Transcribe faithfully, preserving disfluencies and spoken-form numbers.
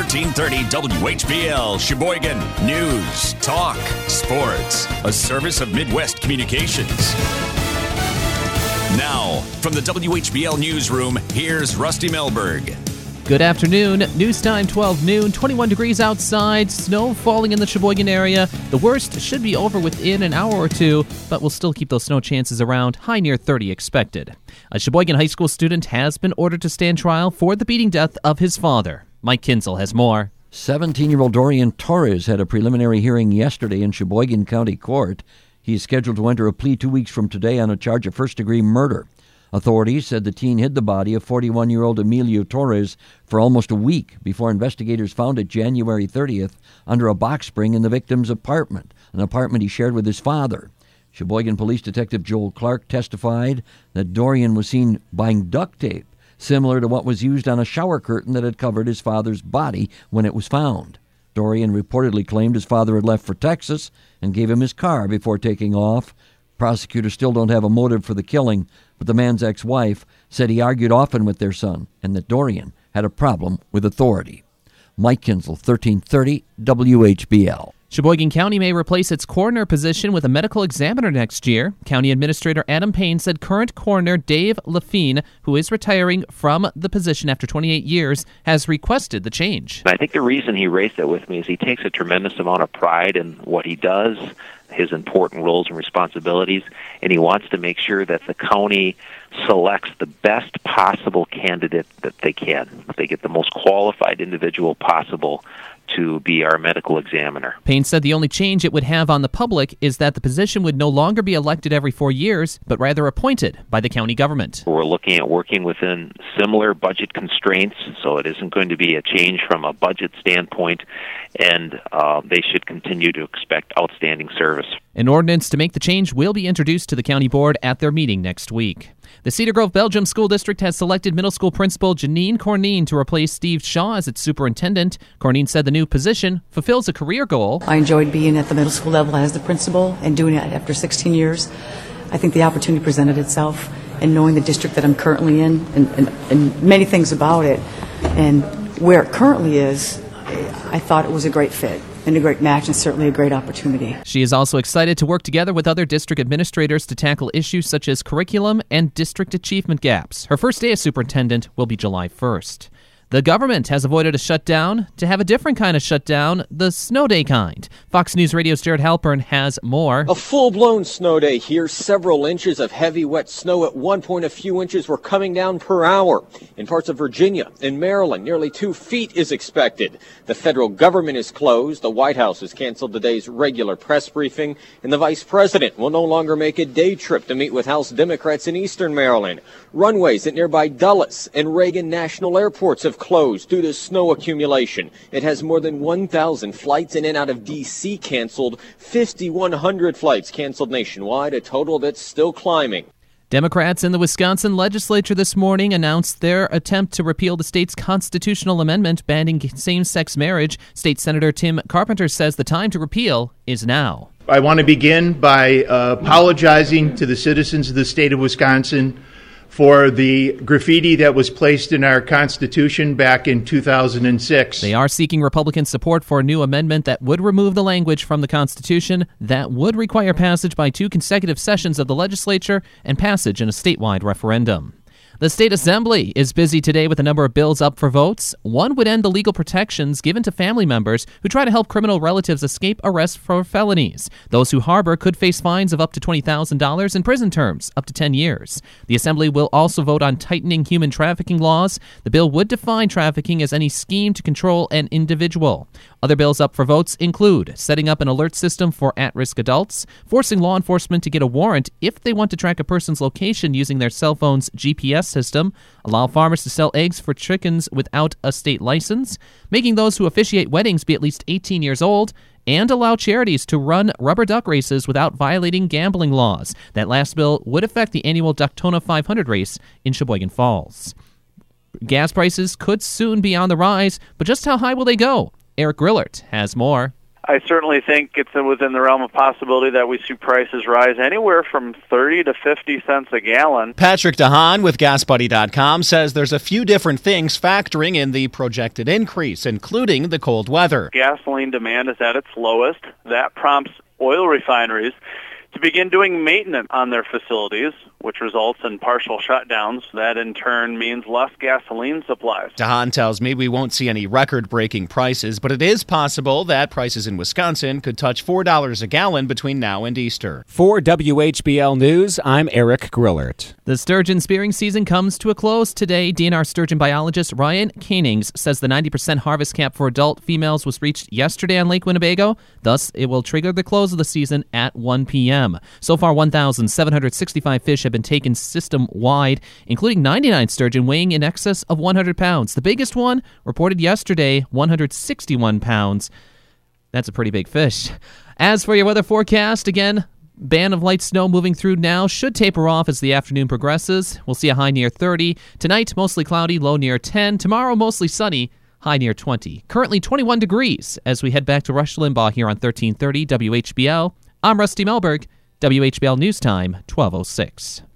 thirteen thirty W H B L, Sheboygan. News, talk, sports. A service of Midwest Communications. Now, from the W H B L Newsroom, here's Rusty Melberg. Good afternoon. News time, twelve noon, twenty-one degrees outside, snow falling in the Sheboygan area. The worst should be over within an hour or two, but we'll still keep those snow chances around, high near thirty expected. A Sheboygan high school student has been ordered to stand trial for the beating death of his father. Mike Kinsel has more. seventeen-year-old Dorian Torres had a preliminary hearing yesterday in Sheboygan County Court. He is scheduled to enter a plea two weeks from today on a charge of first-degree murder. Authorities said the teen hid the body of forty-one-year-old Emilio Torres for almost a week before investigators found it January thirtieth under a box spring in the victim's apartment, an apartment he shared with his father. Sheboygan Police Detective Joel Clark testified that Dorian was seen buying duct tape, similar to what was used on a shower curtain that had covered his father's body when it was found. Dorian reportedly claimed his father had left for Texas and gave him his car before taking off. Prosecutors still don't have a motive for the killing, but the man's ex-wife said he argued often with their son and that Dorian had a problem with authority. Mike Kinsel, thirteen thirty W H B L. Sheboygan County may replace its coroner position with a medical examiner next year. County Administrator Adam Payne said current coroner Dave Lafine, who is retiring from the position after twenty-eight years, has requested the change. I think the reason he raised that with me is he takes a tremendous amount of pride in what he does, his important roles and responsibilities, and he wants to make sure that the county selects the best possible candidate that they can. They get the most qualified individual possible to be our medical examiner. Payne said the only change it would have on the public is that the position would no longer be elected every four years, but rather appointed by the county government. We're looking at working within similar budget constraints, so it isn't going to be a change from a budget standpoint, and uh, they should continue to expect outstanding service. An ordinance to make the change will be introduced to the county board at their meeting next week. The Cedar Grove Belgium School District has selected middle school principal Janine Cornine to replace Steve Shaw as its superintendent. Cornine said the new position fulfills a career goal. I enjoyed being at the middle school level as the principal and doing it after sixteen years. I think the opportunity presented itself, and knowing the district that I'm currently in and, and, and many things about it and where it currently is, I thought it was a great fit and a great match and certainly a great opportunity. She is also excited to work together with other district administrators to tackle issues such as curriculum and district achievement gaps. Her first day as superintendent will be July first. The government has avoided a shutdown to have a different kind of shutdown, the snow day kind. Fox News Radio's Jared Halpern has more. A full-blown snow day here. Several inches of heavy, wet snow. At one point, a few inches were coming down per hour. In parts of Virginia and Maryland, nearly two feet is expected. The federal government is closed. The White House has canceled today's regular press briefing, and the vice president will no longer make a day trip to meet with House Democrats in eastern Maryland. Runways at nearby Dulles and Reagan National Airports have closed due to snow accumulation. It has more than one thousand flights in and out of D C canceled, fifty-one hundred flights canceled nationwide, a total that's still climbing. Democrats in the Wisconsin legislature this morning announced their attempt to repeal the state's constitutional amendment banning same-sex marriage. State Senator Tim Carpenter says the time to repeal is now. I want to begin by uh, apologizing to the citizens of the state of Wisconsin for the graffiti that was placed in our Constitution back in two thousand six. They are seeking Republican support for a new amendment that would remove the language from the Constitution that would require passage by two consecutive sessions of the legislature and passage in a statewide referendum. The state assembly is busy today with a number of bills up for votes. One would end the legal protections given to family members who try to help criminal relatives escape arrest for felonies. Those who harbor could face fines of up to twenty thousand dollars and prison terms up to ten years. The assembly will also vote on tightening human trafficking laws. The bill would define trafficking as any scheme to control an individual. Other bills up for votes include setting up an alert system for at-risk adults, forcing law enforcement to get a warrant if they want to track a person's location using their cell phone's G P S system, allow farmers to sell eggs for chickens without a state license, making those who officiate weddings be at least eighteen years old, and allow charities to run rubber duck races without violating gambling laws. That last bill would affect the annual Ducktona five hundred race in Sheboygan Falls. Gas prices could soon be on the rise, but just how high will they go? Eric Grillert has more. I certainly think it's within the realm of possibility that we see prices rise anywhere from thirty to fifty cents a gallon. Patrick DeHaan with Gas Buddy dot com says there's a few different things factoring in the projected increase, including the cold weather. Gasoline demand is at its lowest. That prompts oil refineries to begin doing maintenance on their facilities, which results in partial shutdowns. That in turn means less gasoline supplies. DeHaan tells me we won't see any record-breaking prices, but it is possible that prices in Wisconsin could touch four dollars a gallon between now and Easter. For W H B L News, I'm Eric Grillert. The sturgeon spearing season comes to a close today. D N R sturgeon biologist Ryan Koenings says the ninety percent harvest cap for adult females was reached yesterday on Lake Winnebago. Thus, it will trigger the close of the season at one p.m. So far, one thousand seven hundred sixty-five fish have been taken system-wide, including ninety-nine sturgeon weighing in excess of one hundred pounds. The biggest one, reported yesterday, one hundred sixty-one pounds. That's a pretty big fish. As for your weather forecast, again, band of light snow moving through now should taper off as the afternoon progresses. We'll see a high near thirty. Tonight, mostly cloudy, low near ten. Tomorrow, mostly sunny, high near twenty. Currently twenty-one degrees as we head back to Rush Limbaugh here on thirteen thirty W H B L. I'm Rusty Melberg. W H B L News Time, twelve oh six.